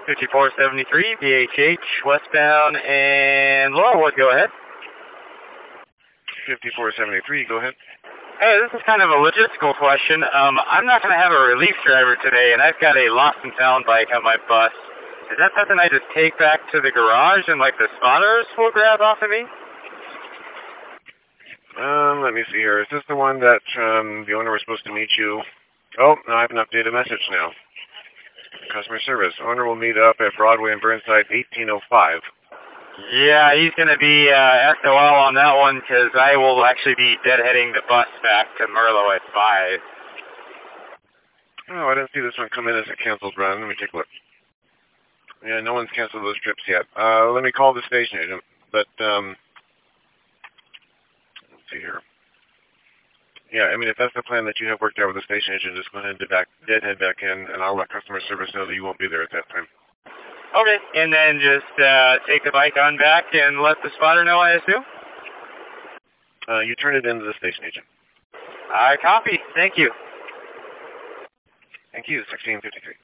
5473, VHH, westbound, and Laurelwood, go ahead. 5473, go ahead. Hey, this is kind of a logistical question. I'm not going to have a relief driver today, and I've got a lost and found bike on my bus. Is that something I just take back to the garage and, like, the spotters will grab off of me? Let me see here. Is this the one that the owner was supposed to meet you? Oh, no, I have an updated message now. Customer service. Owner will meet up at Broadway and Burnside 1805. Yeah, he's going to be SOL on that one because I will actually be deadheading the bus back to Merlo at 5. Oh, I didn't see this one come in as a canceled run. Let me take a look. Yeah, no one's canceled those trips yet. Let me call the station agent. But, let's see here. Yeah, I mean, if that's the plan that you have worked out with the station agent, just go ahead and deadhead back in, and I'll let customer service know that you won't be there at that time. Okay, and then just take the bike on back and let the spotter know, I assume? You turn it into the station agent. I copy. Thank you. Thank you, 1653.